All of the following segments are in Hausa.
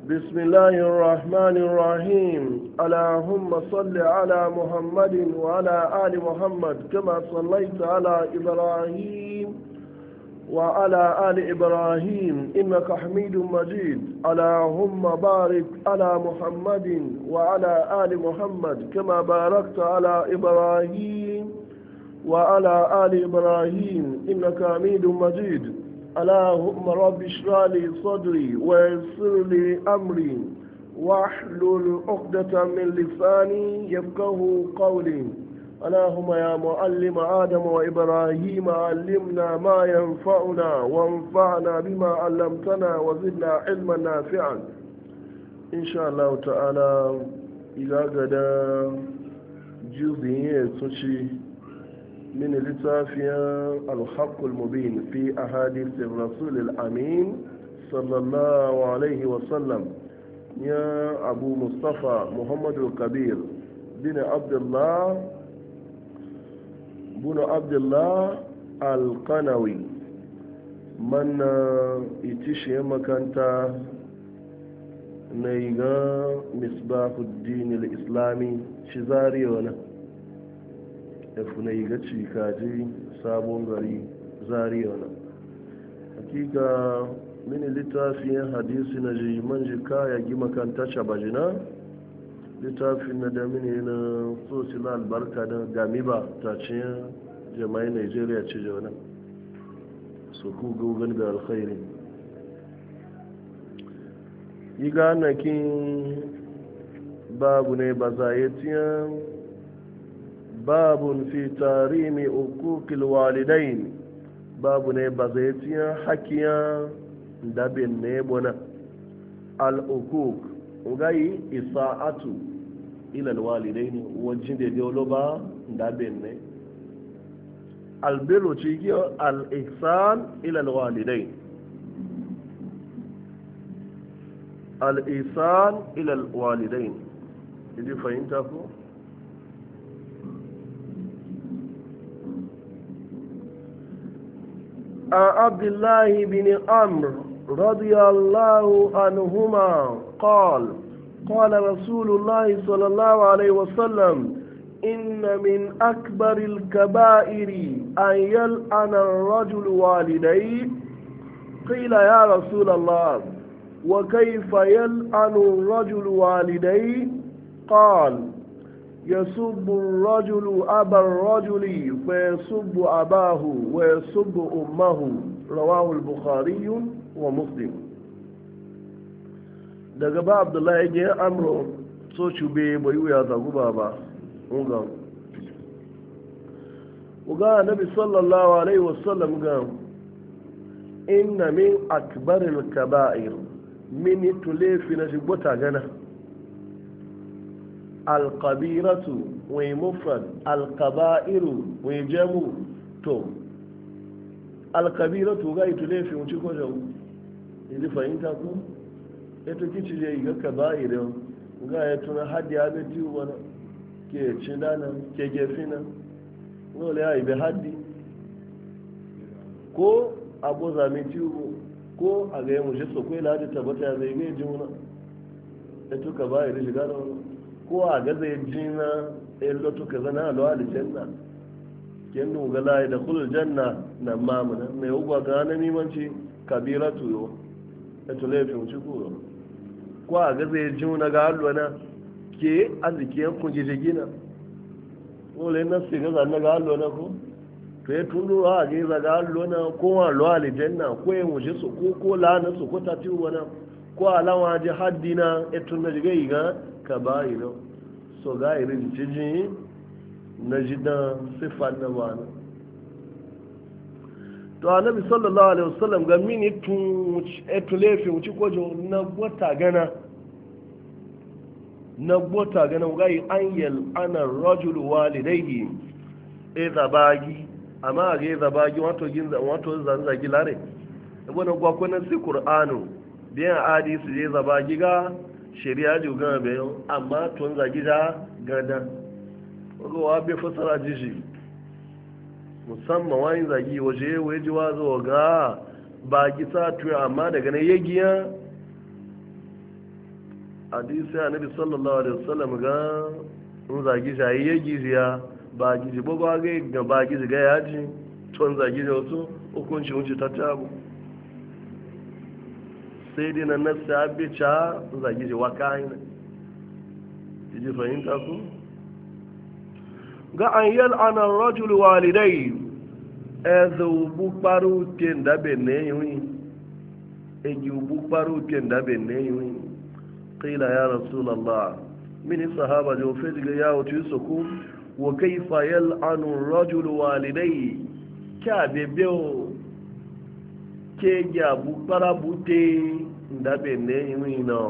بسم الله الرحمن الرحيم اللهم صل على محمد وعلى آل محمد كما صليت على إبراهيم وعلى آل إبراهيم إنك حميد مجيد اللهم بارك على محمد وعلى آل محمد كما باركت على إبراهيم وعلى آل إبراهيم إنك حميد مجيد اللهم رب اشرح لي صدري ويسر لي أمري واحلل عقدة من لساني يفقه قولي اللهم يا معلم آدم وإبراهيم علمنا ما ينفعنا وانفعنا بما علمتنا وزدنا علما نافعا إن شاء الله تعالى إذا قد جزئية تشي من لتافيا الحق المبين في أحاديث الرسول الأمين صلى الله عليه وسلم يا أبو مصطفى محمد الكبير بن عبد الله القنوي من يتشي مكانتا نيغا مصباح الدين الإسلامي شزاري ولا yi ga cikaji sabon gari zariya na hakika mini littafin hadisi na ji man ji kaya gi makanta shabajina littafin na da mini na sosila albarka da gamiba ta ce jama'ai nigeria ce jauna su ku gugun da alkhairi yi ganakin babu ne ba zayetiyan باب في تاريم حقوق الوالدين باب ne bazetiya hakiya dabin ne bona al-uquq ugai isa'atu ila al-walidain wajin da dole ba dabin ne al-birru ci al-ihsan ila al-walidain al-ihsan ila al-walidain idi fahimta ko عن عبد الله بن عمرو رضي الله عنهما قال قال رسول الله صلى الله عليه وسلم إن من أكبر الكبائر أن يلعن الرجل والديه قيل يا رسول الله وكيف يلعن الرجل والديه قال يسب الرجل أبا الرجل ويسب أباه ويسب أمه رواه البخاري ومسلم daga ba abdullahi ya je amro so cube bai wuya zagu ba uga nabi sallallahu alaihi wasallam ga inna min akbaril kaba'ir min tulefi na shigbota gana alkabiratu wai mufrad alkaba'iru wai jamu to alkabiratu ga ito laifin wuce ko jau idi fahimta ko ito kici je ga kaba'irin ga ya tuna haddi ya gaji wani ke cinana ke gefina dole ya ibe haddi ko abu zami ciwo ko a ga yi mushe sokwai ladi tabbata ya zai gai jimuna ito kaba'irin shiga da wani ko a gaza ya ji na ɗayan lotu ka zana alwa da janna ken nuga layi da kulul janna na mamuna mai ugwa ga na mimanci kabira tuyo ya tule fi wuce kuro ko a gaza ya ji na ga alwa na ke arziki yankun gina wale na su gaza na ga alwa na ko to ya tunu a gaza ga alwa na ko alwa da janna ko ya wuce su ko lana su ko ta tiwo na ko alawa ji haddina ya tunu jiga yi ga ka bayi da so ga irin cijin na jidan siffar na wani to annabi sallallahu alaihi wasallam ga mini tun etulefi wuci kojo na gwata gana ga yi an yal ana rajulu walidaihi zabagi amma ga zabagi wato zanzagi lare wani gwakwanan si qur'anu biyan hadisi je zabagi ga shari'a ji gana bayan amma tun zagi da gada wa bai fasara jishi musamman wani zagi waje waje wazo ga ba gisa tuya amma daga na yagiya hadisi annabi sallallahu alaihi wasallam ga in zagi jayi ya giziya ba gizi ba ga ba gizi ga yaji ton zagi da wasu hukunci wuce ta tabu sai dai na nasu abin ca zagi ji waka yi ji fahimta ku ga an yal'ana rajul walidai ezu bukparu ken dabe ne yi egi bukparu ken dabe ne yi qila ya rasulullah min sahaba jo fe diga ya wuce su ku wa kayfa yal'anu rajul walidai ka bebeo ke ya bukpara bute dabe ne yi na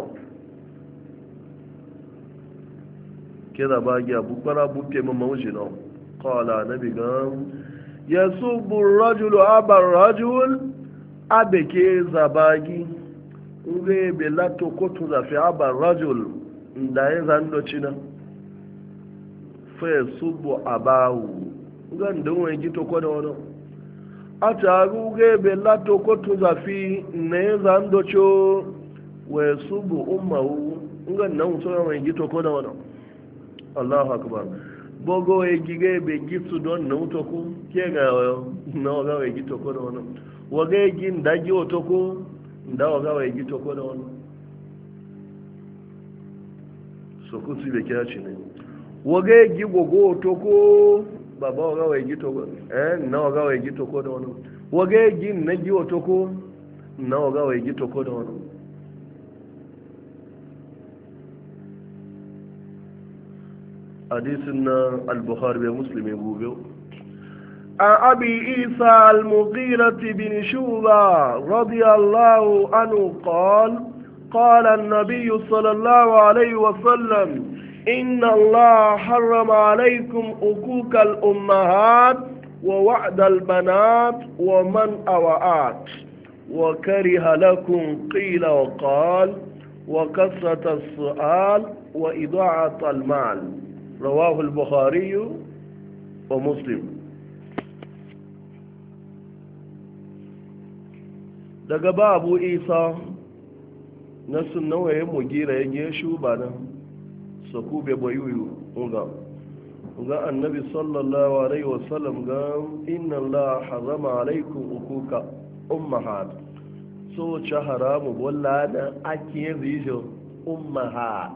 ke da ba ya bukpara bute mamma wuce na kala na bigan ya subu rajulu abar rajul abe ke zabagi nge be lato kotu zafi abar rajul da ya zando cina fa ya subu abahu ngan don wani gito ko da wani a taru gebe lato kotu zafi na ya zando co wa ya subu umaru ngan nan so yawan gito ko da wani Allahu akbar bogo e gige be gitu don na utoku ke ga na ga we gitu ko don wa ga gin daji otoku nda wa ga we gitu ko don so ku si be kya ci ne wa ga gi gogo otoku baba wa ga we gitu na wa ga we gitu ko don wa ga gin na gi otoku na wa ga we gitu ko don حديثنا البخاري ومسلم يقول عن أبي عيسى المغيرة بن شعبة رضي الله عنه قال قال النبي صلى الله عليه وسلم إن الله حرم عليكم حقوق الأمهات ووعد البنات ومن أوعات وكره لكم قيل وقال وكثرة السؤال وإضاعة المال رواه البخاري ومسلم daga babu isa na sunan waye mugira ya shuba nan su kube bayuyu ga annabi sallallahu alaihi wasallam ga inna Allah harama alaikum ukuka ummahat so cha haramu bolla da ake rijo ummahat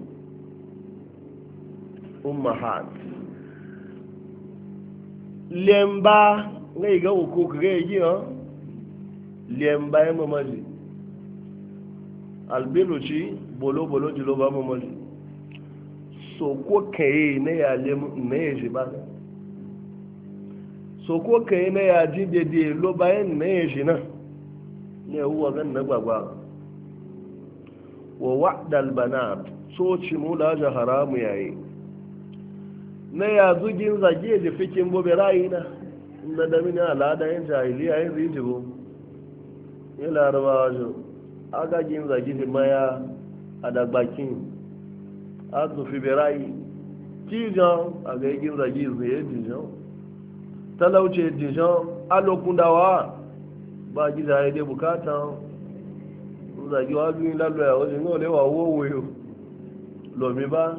lemba ngai ga uku ga yi ha lemba ya mamaji albiluci bolo jilo ba mamaji so ko kai ne ya lem ne ya ji ba so ko kai ne ya ji dede lo bayan ne ya ji na ne huwa gan na gbagba wa wa'dal banat so ci mula ja haramu yayi na ya zugin zage da fikin bobe rayina na da mini al'ada yin jahiliya yin rijibo yin larabawa jo agagin zage fi maya a dagbakin a zufi berayi jijan a ga yin zage zai jijan talauce jijan alokun dawa ba gida ya dai bukata zage wa gini lalwaya wajen yau lewa wowoyo lomi ba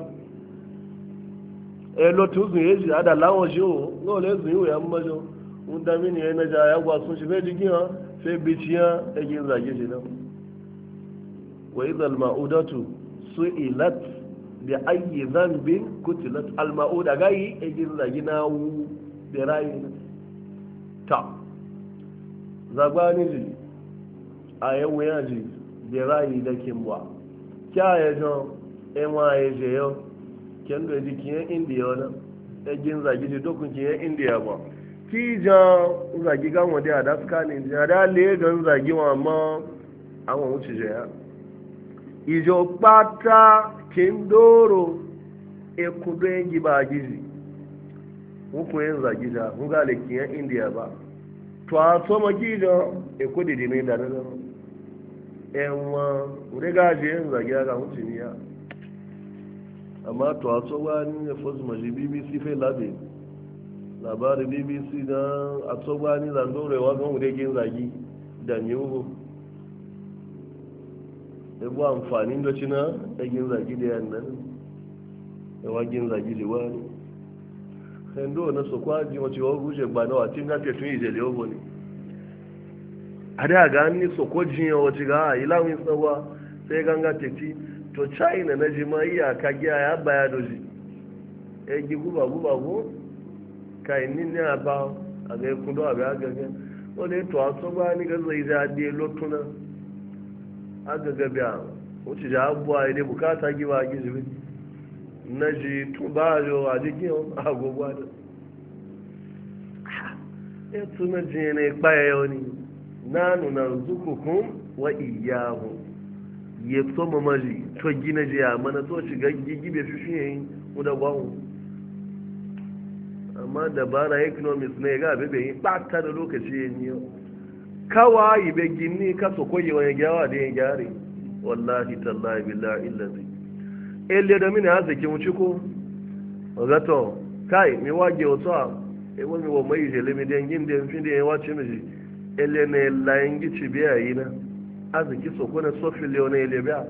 lo tu zun yeji ada lawon jo no le zun ya mmajo un da mini ena ja ya gwa sun shi fe jigi ha fe biciya e gin zage shi nan wa idha al ma'udatu su'ilat bi ayyi dhanbin kutilat al ma'uda gai e gin zage na wu be rayi ta zabani ji ayewo ya ji be rayi da kimwa kya ya jo e wa e je yo kendo ya jikin indiya wani ɗagin zagi da dokun kiyan indiya ba ki jan zagi gan wade a daska ne a da legan zagi wa ma an wa wuce jaya ijo pata kindoro ekudo yin giba gizi muku yin zagi da muga da kiyan indiya ba to a so ma ki jan ekudo da ne da nan enwa rega je yin zagi ga wuce ni ya amma to a tsoba ni ya fosu maji bbc fai labe labarin bbc na a tsoba ni zandorewa gan wudegin zagi da miyu ebo amfani da cina ɗagin zagi da yan nan yawagin zagi da wani hendo na su kwaji wace wa guje ba na wacin gafe tun ije da yau ne a da ga ni so ko jiya wace ga ilawin tsawa sai ganga teti to china na jima'i a kagiya ya baya doji ya gi guba guba ko kai ni ne a ba a ga kundo a ga gaga wani to a so ba ni ga zai da de lotuna a ga gabiya wuce da abuwa ya dai bukata giba gizi na ji tun ba yo a jikin agogwa da ya tuna jiya ne kpaya yau ne na nuna zukukun wa iyahu ya so mamaji to gina jiya mana so shiga gigibe fi shi yayin da gwahu amma dabara economics ne ga bebe yi ɓata da lokaci yin yau kawai be gini ka so koyi wani gyawa da yin gyare wallahi tallahi billahi illazi ele da mini arziki mu ciko gato kai mi wage wato e wani wa mai jele mi den gin den fin den wace mi ele ne la yin gici biya yi na arziki so ko na sofi leone ele biya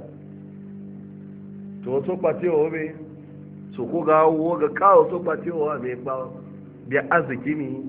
to pati o be so ko ga wo ga kawo to pati o me pa biya arziki mi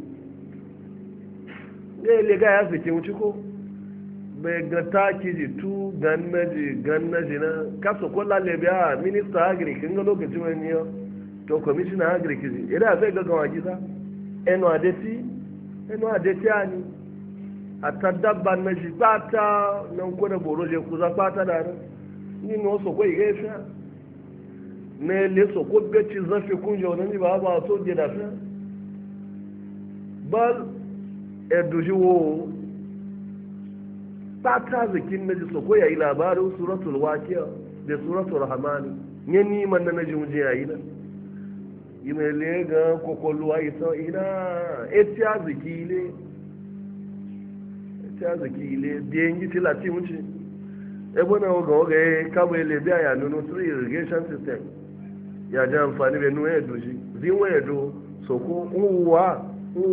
ele ga arziki mu ciko bai ga taki ji tu gannaji na kaso ko lalle biya minista agri kin ga lokacin wani yau to commissioner agri kizi ina zai ga gawa gida eno adeti ani atadabba na ji pata nan ko da boro je kuza pata da ni no so ko igefa ne le so ko beti zafi kunjo nan ba ba so je da fa bal edujiwo ta zikin na ji soko ya yi labarin suratul waqiya da suratul rahmani ne ni man na ji muje yayi na yi mai lega kokoluwa ita ina etiya zikile da yin giti lati muci ebe na oga ya kama ile biya ya nuno through irrigation system ya ji amfani bai nuna ya doji zinwa ya do soko uwa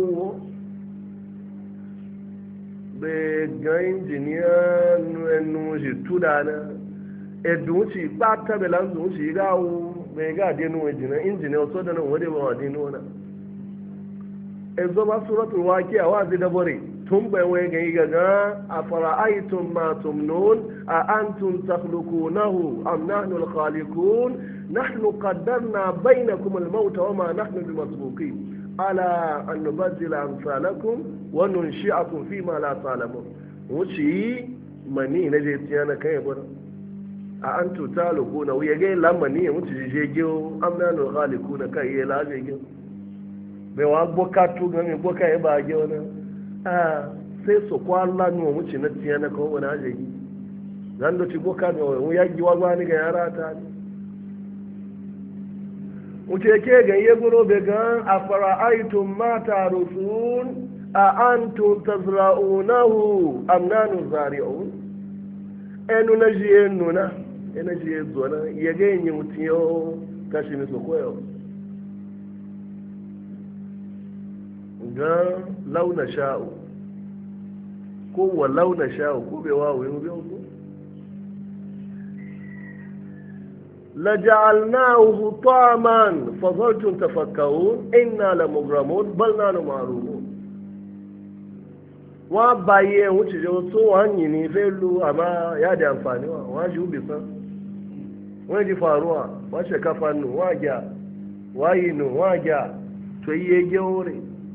be ga injiniya nu ji tudana edun ci pata be lan dun ci ga u be ga de nu injiniya so da nan wade ba wade nu na ezo ba suratul waqi'a wa zai da bore tun bai wai ga ga afara'aytum ma tumnun a antum takhluqunahu am nahnu al-khaliqun nahnu qaddarna bainakum al-maut wa ma nahnu bimasbuqin ala an nubaddila amsalakum wa nunshi'akum fi ma la ta'lamun wuci mani na je tiyana kai bar a antu talukuna wuya ga lamani ya wuci je ge amna no khaliquna kai ya laje ge bai wa bokatu ga mi boka ya ba ge wani sai so kwalla no wuci na tiyana ko wani aje ge zan do ci boka no ya gi wa gwani ga yara ta wuce ke ganye guro bai gan a fara'aitun mata rusun a antum tazra'unahu am nanu zari'un enu na jiye nuna ena jiye zuwa ya ga yin mutum yau kashi miso koyo ga launa sha'u ko wa launa sha'u ko bai wawo yin biyan ku لجعلناه طعما فظلتم تفكرون إنا لمغرمون بل نحن محرومون wa baye wuce je so hanyi ne felu amma ya da amfani wa ji ubi san wani ji faruwa wa she kafanu wa gya wa yinu wa gya to yi geore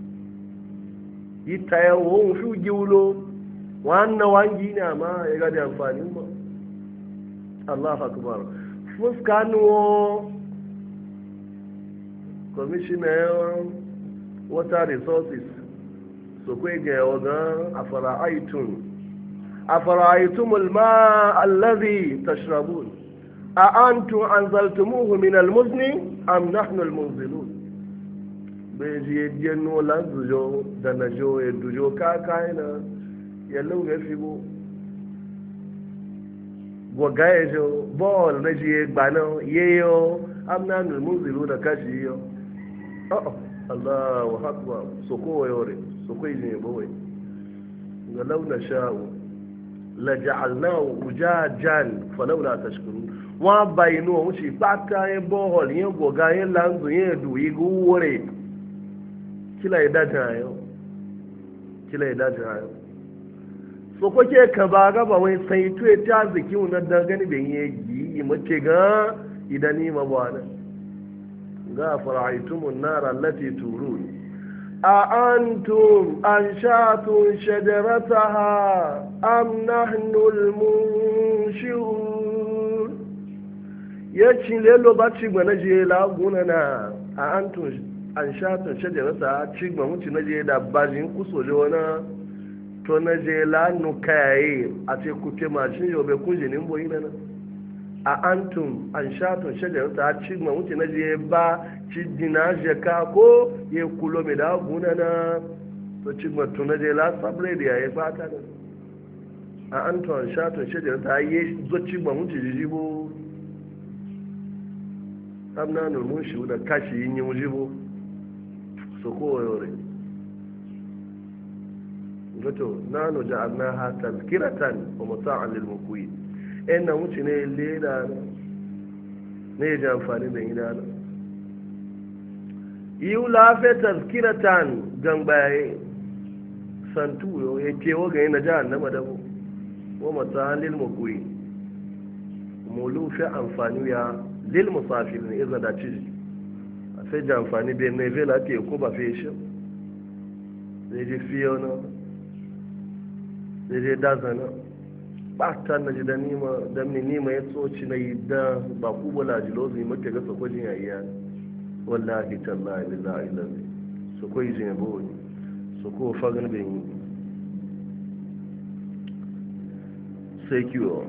yi taya wo fi giwulo wannan wangi ne amma ya ga da amfani ma Allahu akbar fuskanuwo commissioner water resources so kwe ga yawan afara'aitun alma allazi tashrabun a antum anzaltumuhu min almuzni am nahnu almunzilun bai ji yadda lan zujo da na jo ya dujo kaka yana yallon ya fi bo gwaga ya jo bọ́ọ̀lù na ji ya gbana yeyo am nahnu almunzilun kashi yo Allah wa haƙwa so kowa yore so kai ne bawai ga launa sha'u la ja'alnahu ujajan falawla tashkurun wa bayinu wa mushi pata e bohol yen goga yen lanzu yen du igu wore kila idajayo so kwake ka ba gaba wai sai tuye ta ziki wunan dangane da yi mace ga idani mabana ga fara'aitumun nara lati turun a antum an shatun shajarataha am nahnul munshirun ya ci lelo ba ci gba na je laguna na a antum an shatun shajarataha ci gba muci na je da bajin kusoje wani to na je lanu kayaye a ce kuke mashin yau bai kunji nin boyi na a antum an shatun shajar ta ci ma wuce na je ba ci dina jeka ko ya kulo mai da guna na to ci ma to na je la sabre da ya fata na a antum an shatun shajar ta yi zo ci ma wuce jijibo amna nulmun shi da kashi yin yi wujibo so ko yore gato nanu ja'alnaha tazkiratan wa mata'an lil muqwin inna wuce ne leda ne ji amfani da ina yiwu lafe tazkiratan gambaye santu yo ya kewa ga yana jahannama da mu wa mata'an lil muqwin mulu fi amfani ya lil musafirin iza da ci a sai ji amfani bai ne vela ke ko ba fe shi zai ji fiye na daidai dazana ɓata na ji da nima don ni nima ya tsoci na yi da ba ku bala jilozu yi maka gasa kwajin ya iya wallahi tallahi lillahi lalzi su kwa yi jin yabo ne su ko fagen bin yi sai kiwo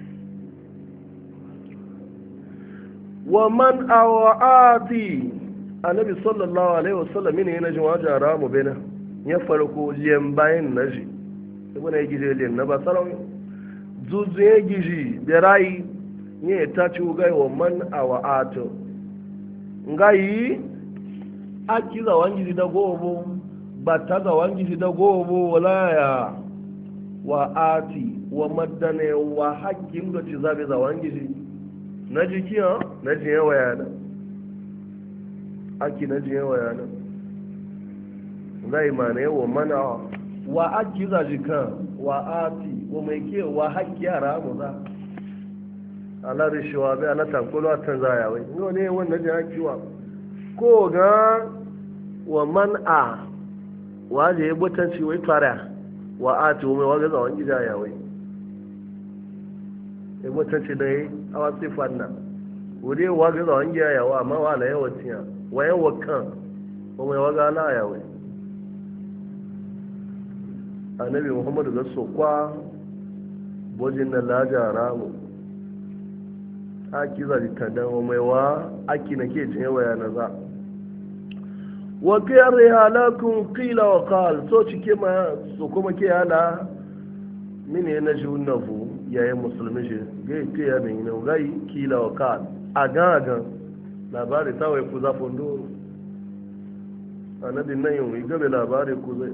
wa man awa'ati annabi sallallahu alaihi wasallam ne yana jin wajen ramu bena ya farko liyan bayan naji ibn ya gije len na basarau zuzu ya giji da rai ne ta ci gai wa man awa'atu ngai aki za wangi da gobo bata za wangi da gobo wala ya wa ati wa madane wa hakkin da ci zabe za wangi na jikiya na jiye waya na aki na jiye waya na ngai ma ne wa mana wa aki za jikan wa ati wa mai ke wa haƙƙi yara mu za ala rishiwa bai ala tankolo a can zaya wai no ne wannan jin haƙƙiwa ko ga wa man a wa je ya butanci wai fara wa ati wa mai waga zawon gida ya wai ya butanci da ya awa sifan nan wuri waga zawon gida ya wa amma wa ala yawan tiya wa yawan kan wa mai waga ala ya wai annabi muhammadu ga sokwa bojin na lajara mu aki zari kadan mai wa aki na ke cin yawa yana za wa kiyar halakun kila wa kal so cike ma so kuma ke hala mini na ji nafu yayin musulmi shi gai ke ya mai na gai kila wa kal a gan labari ta wai ku zafin doro annabi nan yin gabe labari ku zai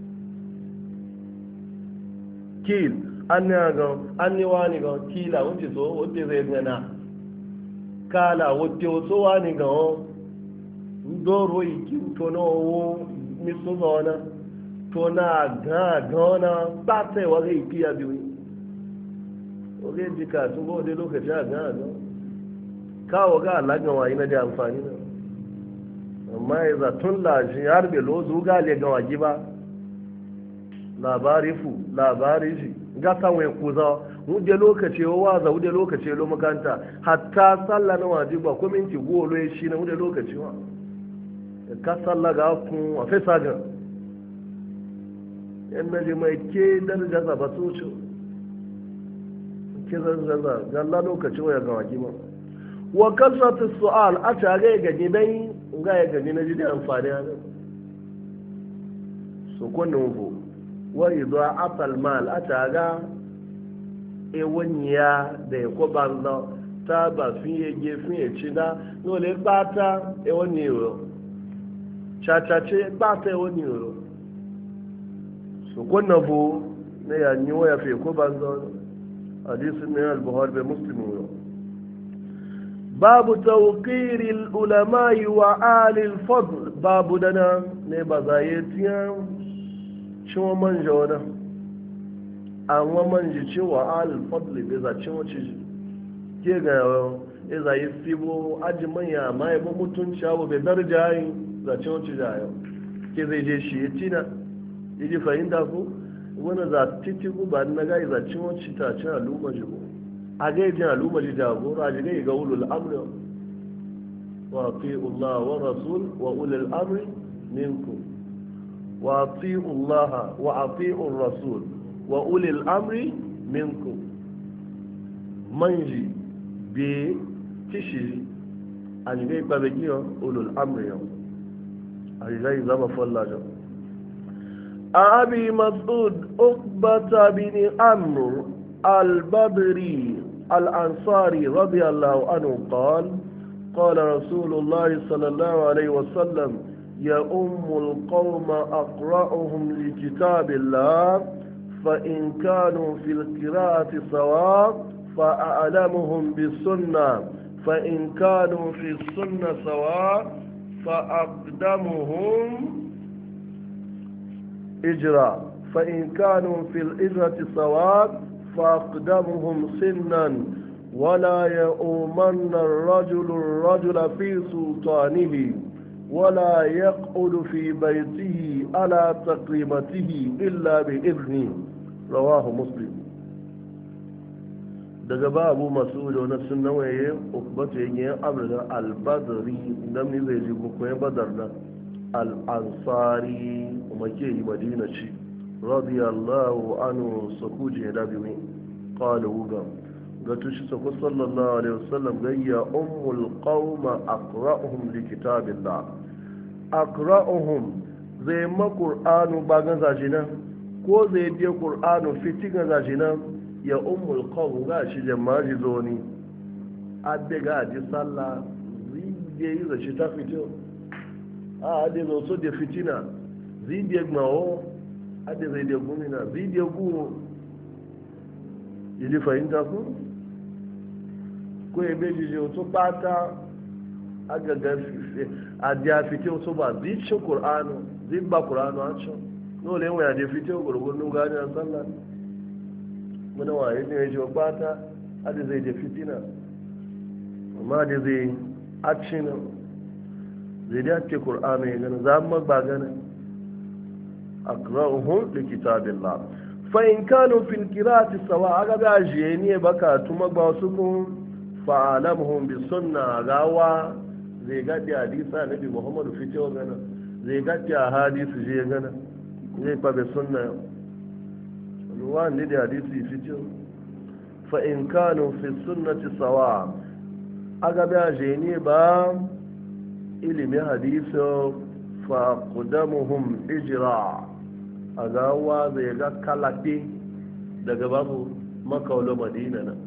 kil an ni wani ga kila wuce so wuce zai gana kala wuce so wani ga ndoro iki to na owo miso zona to na gana ba sai wa zai fiya biyu oge jika sun go dai lokaci a gana kawo ga alagan wayi na da amfani na amma ya zatun laji har belo zuga le ga waji ba labari fu labari shi ga sanwai kuza wude lokaci wa za wude lokaci lo makanta hatta sallah na wajiba ko minti golo ya shi na wude lokaci wa ka sallah ga ku a fesa ga yan naji mai ke daraja za ba so ce ke zaza ga Allah lokaci wa ga wajiba wa kasatu su'al a tare ga gidan ga ya gani na ji da amfani a nan so kunnu bu wani zuwa afal mal a taga ewaniya da ya kwaba na ta ba fiye gefe ci na nole bata ewani euro cacace bata ewani euro su kwanna bu ne ya ni waya fe ko banzo hadisin ne al-buhari be muslim yo babu tawqiri al-ulama wa ali al-fadl babu dana ne bazayetiyan ciwo man jona amma man ji ciwo al-fadl be za ciwo ci ke ga e za yi fibo aji manya ma ya mutunci abu be darja yi za ciwo ci jayo ke zai je shi tina yaji fahimta ko wani za titi ba na gai za ciwo ci ta ci al'umma jibo a gai jin al'umma ji jagora ji gai ga ulul amri wa ati'u Allah wa rasul wa ulul amri minkum wa ati'u Allah wa ati'u rasul wa ulul amri minkum manji be tishi a ji gai ba begiyo ulul amri yau a ji gai zama fallajo أبي مسعود عقبة بن عمرو البدري الأنصاري رضي الله عنه قال قال رسول الله صلى الله عليه وسلم يؤم القوم أقرأهم لكتاب الله فإن كانوا في القراءة سواء فأعلمهم بالسنة فإن كانوا في السنة سواء فأقدمهم إجراء فإن كانوا في الإجرة سواء فأقدمهم سنا ولا يؤمن الرجل في سلطانه ولا يقعد في بيته على تقريمته إلا بإذنه رواه مسلم daga ba abu masu da wani sun nawaye ukbatu yin amurka albadari nan ne zai ji bukwai badar da al'ansari kuma ke yi madina ci radiyallahu anu sakuje da biyu kawai wuga ga tushe sako sallallahu alaihi wasallam gayya ummul qawma aqra'uhum li kitabillah aqra'uhum zai ma qur'anu ba ga zajina ko zai je qur'anu fiti ga zajina ya ummul qawm ga shi jama'i zoni adde ga ji sallah zai yi zaci ta fito a ade zo so da fitina zidiyar gbawo ade zai da gumina zidiyar guwo ili fahimta ku ko ebe jije otu pata agaga adiya fite otu ba zicin ƙur'anu zibba ƙur'anu a can dole yin waya da fite gurgurin gani a sallah muna waye ne ya ce pata ade zai da fitina amma ade zai a cinan zai da ake ƙur'anu ya gani za mu ba gani akra'uhum li kitabillah fa in kanu fil qira'ati sawa aga ga je ne baka tuma ba su kun fa alamuhum bi sunna gawa zai ga da hadisa nabi muhammadu fito gana zai ga da hadisi je gana zai fa bi sunna ruwan ne da hadisi fito fa in kanu fi sunnati sawa aga ga je ne ba ilimin hadisi fa qudamuhum ijra a gawa zai ga kalafe daga babu makaulo madina na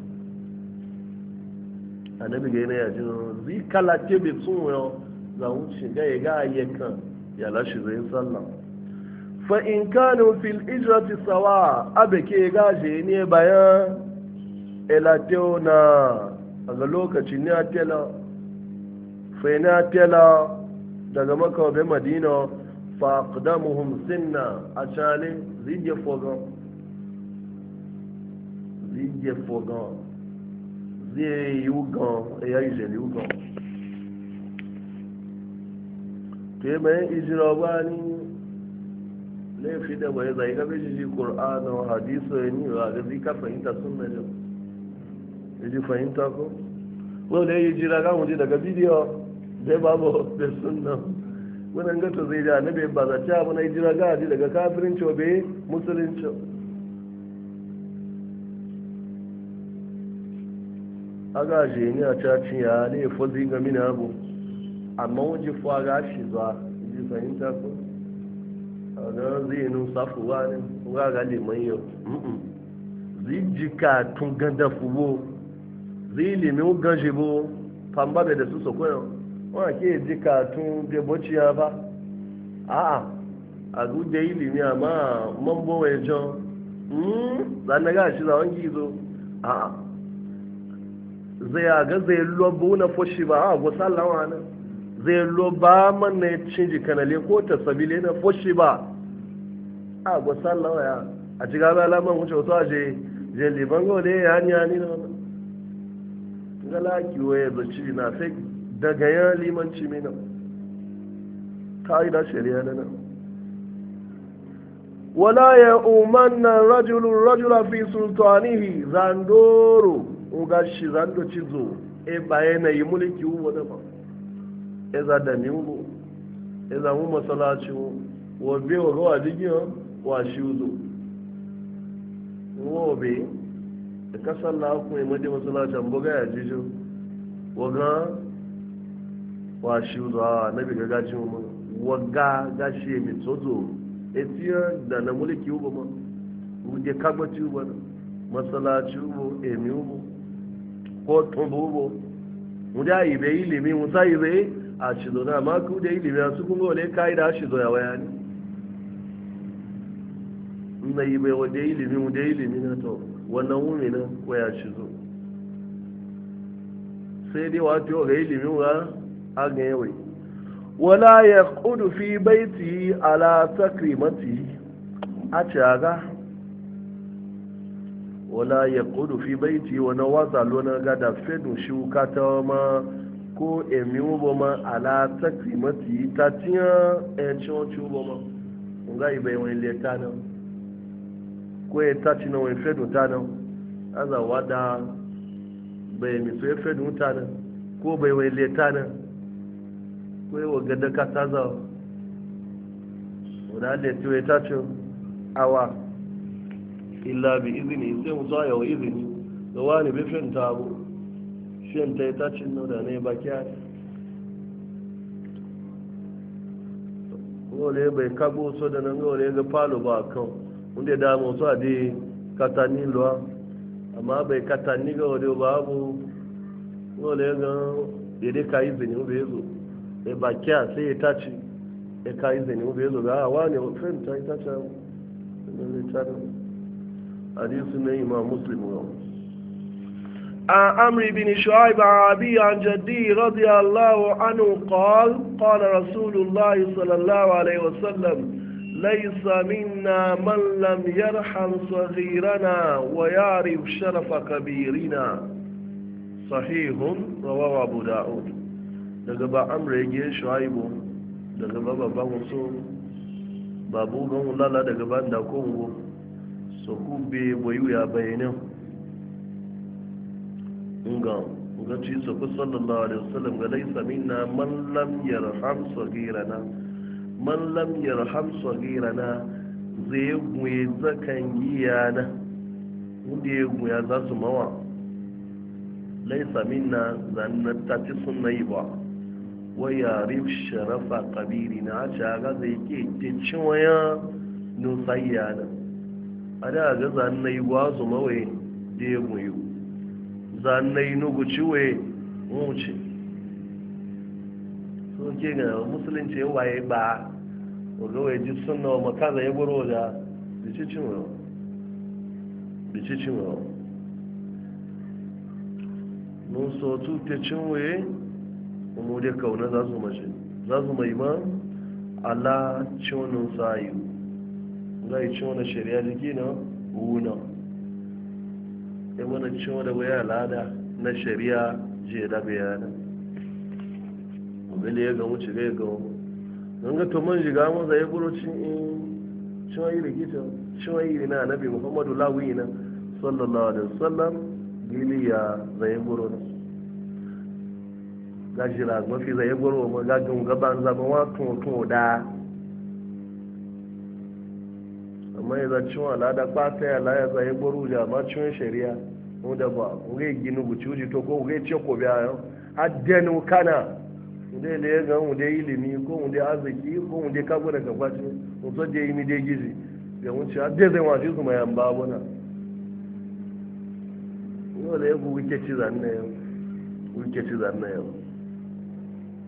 annabi ga yana ya ji zai kalafe bai sun wuyo za mu shiga ya ga ayyukan ya lashe zai sallah fa in kanu fil ijrati sawa abeke gaje ne bayan elateo na a ga lokacin ne a tela fa na tela daga makaulo madina فأقدمهم سنة أشالي زيد فوقان زيد فوقان زي يوغان يجل يوغان كما إجراباني لا في ده وإذا يقبل شيء قرآن وحديث يعني وغزي كفاين تسمى جو يجي فاين تاكو ولا يجي لغا ودي daga video zai babu da sunna wannan gato zai da annabi ba za ta bana jira gadi daga kafirin cobe musulunci aga je ni a cacin ya ne fozi ga mina abu amma waje fara shi za ji fahimta ko aga zai nu safuwa ne ga ga liman yau zai jika tun ganda fubo zai limin gajibo famba da su sokoyo wọn ke ji katun bebociya ba a guje ilimi amma mambo wajen zan na gashi za wangi gizo a zai ga zai lobo na foshi ba a go sallawa na zai loba man na cinji kanale ko ta sabile na foshi ba a go sallawa ya a ci gaba alaman wuce wasu a je liban gole ya ni na ga laki waye zaci na sai daga yan limanci mina ta yi da shari'a na nan wala ya umarna rajula fi sultanihi zandoro uga shi zando cizo e baye na yi mulki uwa da ba e za da ni ubo e za mu masalaci wa be wa gawa digin wa shi uzo wo be da kasar la ku e made masalacin buga ya jijo wa ga wa shi uzo a nabi ga gajin mu wa ga gashi mi tsozo etiyar da na mulki ubo ma wuje kagbaci ubo na masalaci ubo emi ubo ko tumbu ubo wuje a ibe ilimi musa ibe a shizo na ma ku da ilimi a sukun gole ka yi da a shizo ya waya ne na ibe wuje ilimi na to wannan wumi na ko ya shizo sai dai wato ga ilimi wa a ga yawai wala ya kudu fi baiti ala takrimati a caga wala ya kudu fi baiti wani wasa lona gada fedun shuka ta ma ko emi ubo ma ala takrimati ta tiya yancin wacce ubo ma nga ibe wani leta nan ko ya ta ci na wani fedun ta nan aza wada bai miso ya fedun ta nan ko bai wani leta nan ko yi wa gada ka ta zawa wadda da ya ta ce awa illa bi izini sai mu zuwa yawa izini da wani bai fenta abu fenta ya ta ce nau da ne baki ya wale bai kagbo so da nan wale ga falo ba kan wanda ya damu su a dai katani luwa amma bai katani ga wale ba abu wale ga ya dai ka izini bai zo e bakiya sai ya tace ya kayi zane bai ya zoga a wane fen ta yi tace hadisu na imam muslim yau عن عمرو بن شعيب عن أبي عن جدي رضي الله عنه قال رسول الله صلى الله عليه وسلم ليس منا من لم يرحم صغيرنا ويعرف شرف كبيرنا صحيح رواه أبو داود daga ba amra yage shuaibu daga ba babban wasu babu gan lala daga ban da kongo so kube boyu ya bayanin nga ci so ku sallallahu alaihi wasallam ga laysa minna man lam yarham sagirana man lam yarham sagirana zai guye zakan giyana inda ya guya za su mawa laysa minna zannata ci sunnayi ba waya rif sharafa kabiri na shaga zai ke cin waya nusayya na a da ga zannai gwazo mawai da ya muyu zannai nugu ciwe wuce so ke ga musulunci waye ba ga waye ji sunna wa makaza ya buro da bicicin wa nun so tu te cin waye mu dai kauna za su mace za su mai ma ala ciwonin sayu za yi ciwonin shari'a jiki na wuna ya mana ciwonin waya al'ada na shari'a je da bayanan wabili ya gamu ci gai gamu don ga to man shiga maza ya buro ciwon yi rikita ciwon yi na nabi muhammadu lawi na sallallahu alaihi wasallam gili ya zai buro na gajira mafi zai gwaro ma gagin gaban zama wa tun da amma ya za ciwon al'ada kwata ya laya zai gwaro da ma ciwon shari'a wanda ba ngai ginu buci uji to ko ngai ce ko biya yau addenu kana wanda da ya ga wanda ilimi ko wanda arziki ko wanda kago daga kwaci wato da yi mi dai gizi ga wuce adde zai wace su mai amba bona yau da ya ku wike ci zanna yau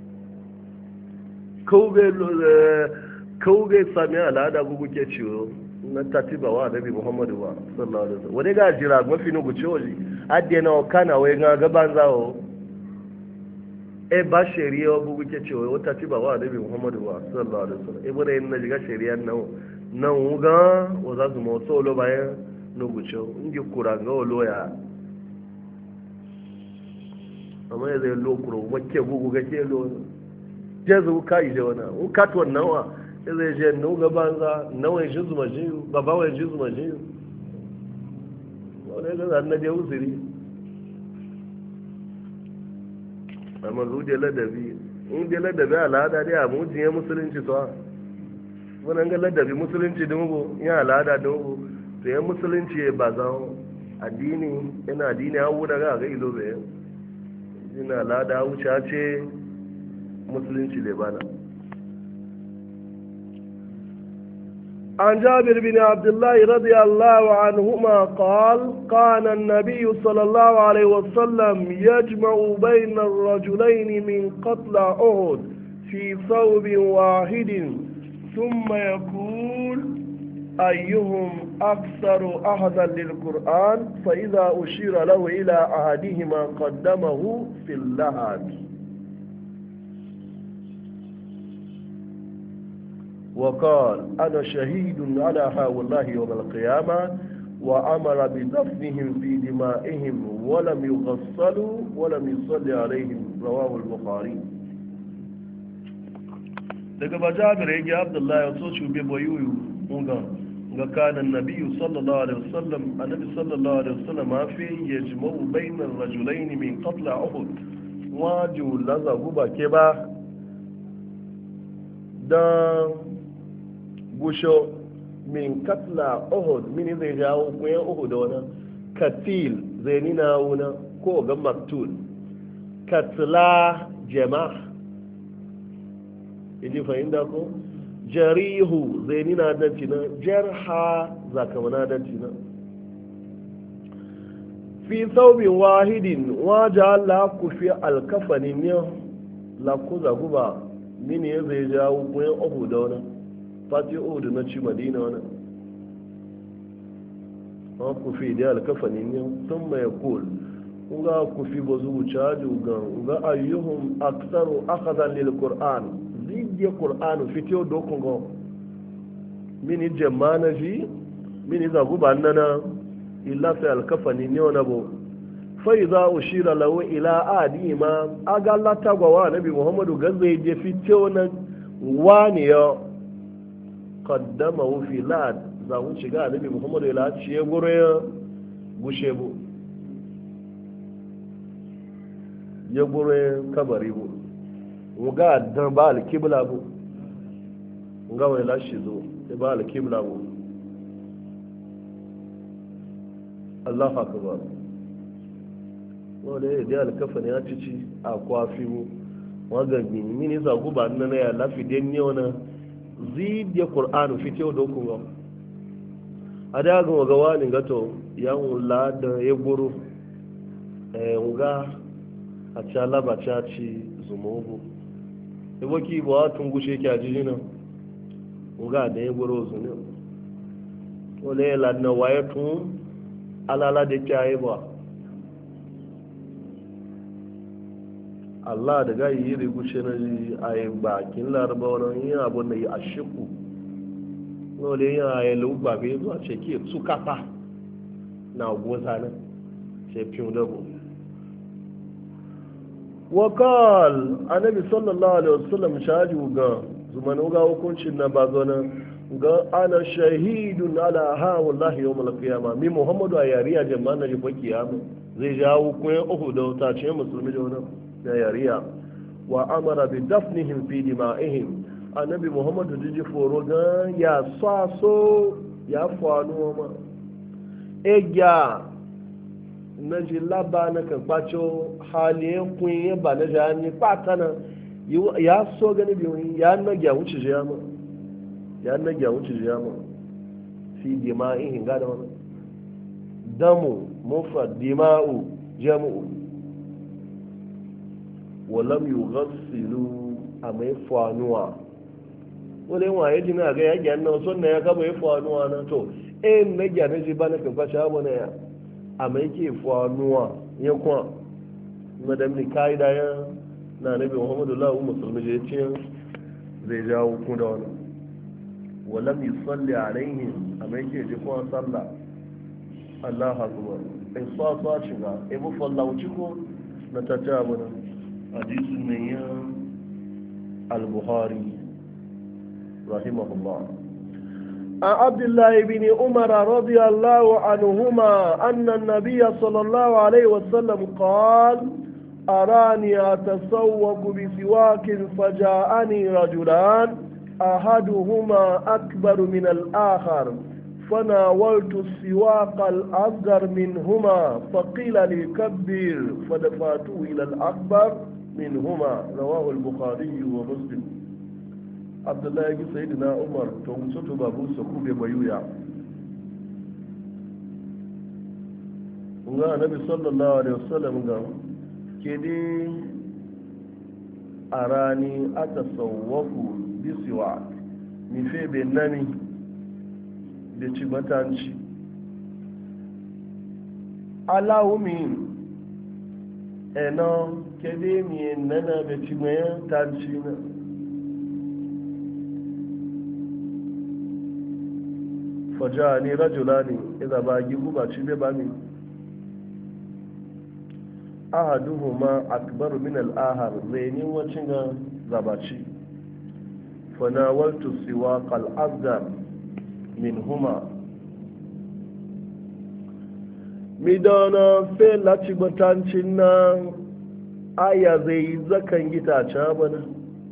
kauge sami al'ada gugu ke ciwo na tatiba wa nabi muhammadu wa sallallahu alaihi wasallam wani ga jira mafi nugu cewaji adde na kana wai ga gaban zawo e ba shari'a bugu ke cewa wata tatiba wa nabi muhammadu wa sallallahu alaihi wasallam e bude na jiga shari'a nan ga wa za su motsa lo bayan nugu cewa inji kuranga lo ya amma ya zai lo kuro makke bugu ga ke lo jezu ka ije wana u katwan nawa zai je nuga banza nawa shi zuma jiyu baba wai shi zuma jiyu wani ga zan na je uzuri amma zu da ladabi in da ladabi al'ada dai abu jin ya musulunci to wannan ga ladabi musulunci din go ya al'ada din go to ya musulunci ba za addini yana addini hawo daga ga ilo be ina al'ada wuce ce musulunci le bana عن جابر بن عبد الله رضي الله عنهما قال كان النبي صلى الله عليه وسلم يجمع بين الرجلين من قتل أحد في ثوب واحد ثم يقول أيهم أكثر أخذا للقرآن فإذا أشير له إلى أحدهما قدمه في اللحد وقال أنا شهيد على هؤلاء يوم القيامة وأمر بدفنهم في دمائهم ولم يغسلوا ولم يصلي عليهم رواه البخاري daga bajabir yake abdullahi ya so shube boyuyu ga kanan nabi sallallahu alaihi wasallam annabi sallallahu alaihi wasallam ma fi yajma'u bayna ar-rajulayn min qatl uhud waju laza guba ke ba dan gusho min katla uhud mini zai jawo kuyen uhud wani katil zai nina wuna ko ga maktul katla jama'a yaji fahimta ko jarihu zai nina danci na jarha zakamana danci na fi saubin wahidin waje Allah ku fi alkafanin ne la ku zaguba mini zai jawo kuyen uhud wani fati odu na ci madina wani an ku fi da alkafanin yau sun mai kul nga ku fi ba zuwa caju ga ayyuhun aksaru akazan lil qur'an zidye qur'an fitiyo dokun ga mini jemana fi mini zagu ba nana illa sai alkafanin yau na bo fai za ushira lahu ila adi ma aga lata gwa nabi muhammadu gazai je fitiyo na wani yau qaddamahu fi lad za mu shiga annabi muhammadu ya ci ya gure ya gushe bu ya gure kabari bu mu ga dan ba alkibla bu ga wai lashi zo ya ba alkibla bu Allahu akbar wanda ya da alkafani ya ci a kwafi mu waga mini za guba nan ya lafi den ne wannan zidya qur'anu fitiyo dokun ga adaga waga wani gato ya wula da ya guru nga a ca laba ca ci zumobu ebo ki bo tun gushe ki ajiji na nga da ya guru zuni wale la na waye tun alala da kyaye ba Allah da gayi yi rigushe na a yi bakin laraba wani yin abin da yi a shiku nole yin a yi lugba bai zuwa ce ke su kafa na goza nan ce fiye da bu wakal annabi sallallahu alaihi wasallam shaju ga zumanu ga hukuncin na ba zo nan ga ana shahidun ala ha wallahi yawmal qiyamah mi muhammadu a yariya jama'a na jifa kiyama zai jawo kun uku da ta ce musulmi da wannan da yariya wa amara bi dafnihim fi dima'ihim annabi muhammadu jiji foro ga ya saso ya fano ma egya na ji laba na kan kwacho haliyen kunye ba na jani patana ya so gani biyu ya na gya wuce ya ma ya na gya wuce ya ma fi dima'ihim ga da wani damu mufrad dima'u jam'u walam yughassilu amai fanuwa wale waye jina ga ya gyan na son na ya kaba ya fanuwa na to na gyan ji ba na kan kwashe abu na ya a mai ke fanuwa ya kwa madam ni kaida ya na nabi muhammadu lahu musulmi je ce zai jawo ku da wani walam yusalli alaihim a mai ke ji kuma sallah Allah akbar in sa shiga ibu fallauci ko na tata abu na hadisin nan ya al-bukhari رحمه الله. عن عبد الله بن عمر رضي الله عنهما أن النبي صلى الله عليه وسلم قال أراني أتسوق بسواك فجاءني رجلان أحدهما أكبر من الآخر فناولت السواق الأصغر منهما فقيل لي كبر فدفعته إلى الأكبر منهما رواه البخاري ومسلم. abdullahi gi sai na umar to mutu babu su kube bayuya nga nabi sallallahu alaihi wasallam ga ke dai arani atasawwafu bisiwa mi fe be nani da ci batanci alahumi eno ke dai mi nana be ci mai tanci na fajani rajulani idza bagi gubaci be bani ahaduhuma akbar min al-ahar zaini wacin ga zabaci fanawaltu siwaq al-asghar minhuma midana fe lati batancin nan aya zai zakan gitace bana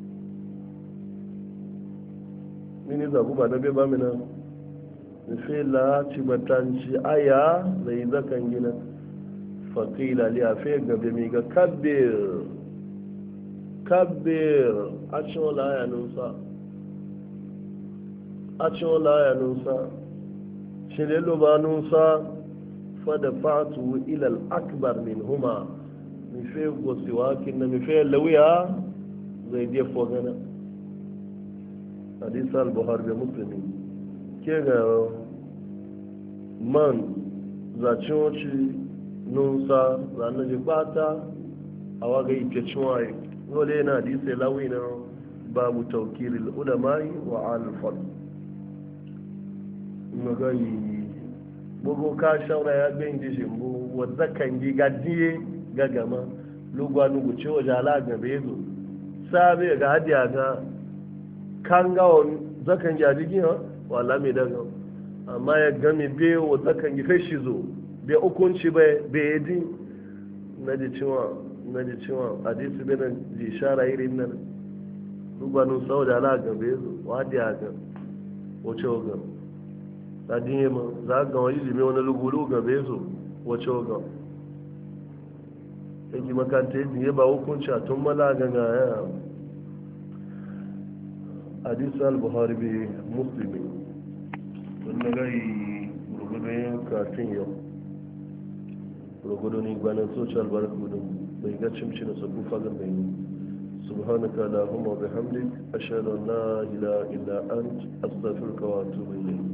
mini zabu ba da be ba mina fela ci batanci aya zai zakan gina faƙila liya fe gabe mai ga kabbir a cin laya nusa shi lelo ba nusa fada fatu ilal akbar min huma mi fe gosewa kinna mi fe lauya zai defo gana hadisa al-buhari da musulmi ke ga man zacin wuce nunsa ranar jibata a waga ike cinwaye dole yana disai lawi na babu taukirin ulamai wa alfar magayi bugu ka shaura ya gani jishin bu wadda kan yi gajiye gagama lugwanu guce waje alagabe zo sabe ga hadiya ga kan gawon zakan jajigin wala mai daga amma ya gami biyu wa tsakan gife shi zo bai hukunci bai yadi na ji cewa hadisi bai na ji shara irin nan rubanin sau da ala gabe zo wadi a ga wace ga tsadin yi ma za ga wani lime wani lugulu gabe zo wace ga yake makanta yi ba hukunci a tun mala ganga ya hadisi al-buhari bi muslimi wanda gai gurgudun katin yau gurgudun igbanin social barcode bai ga cimci na sabu fagar mai yi subhanaka lahumma bihamdik ashhadu an la ilaha illa ant astaghfiruka wa atubu ilayk